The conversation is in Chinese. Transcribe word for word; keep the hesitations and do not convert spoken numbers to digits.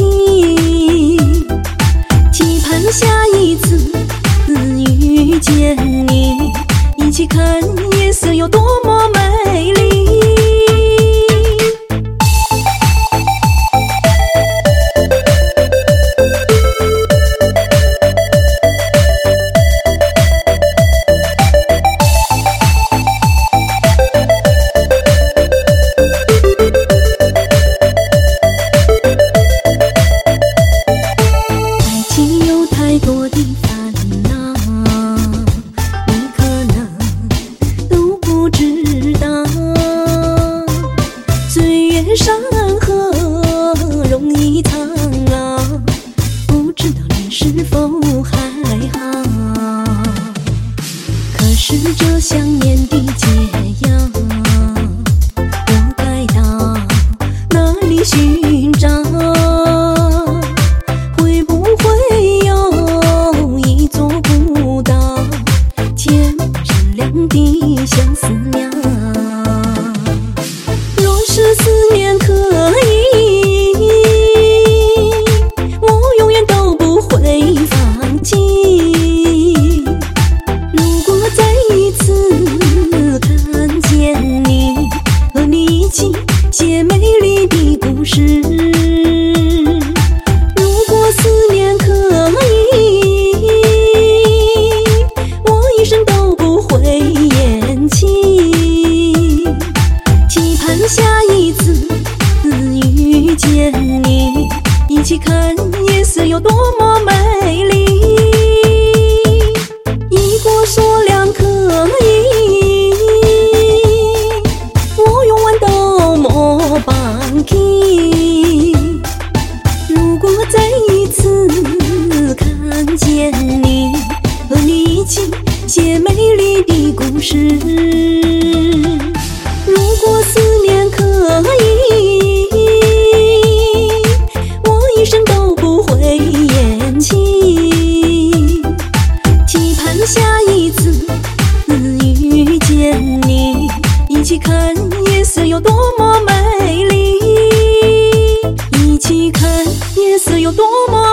期盼下一次遇见你，一起看夜色有多么美丽。山河容易苍老，不知道你是否还好。可是这想念的解药，我该到哪里寻找？会不会有一座孤岛，填满善良的相思鸟？若是思念可以，我永远都不会放弃。如果再一次看见你，和你一起写美丽的故事。如果思念可以，我一生都不会厌弃。期盼下一次遇见你，一起看夜色有多么美丽。一过说两可以，我永远都没放弃。如果再一次看见你，和你一起写美丽的故事。如果思念可以，我一生都不会厌弃。期盼下一次遇见你，一起看夜色有多么美丽，一起看夜色有多么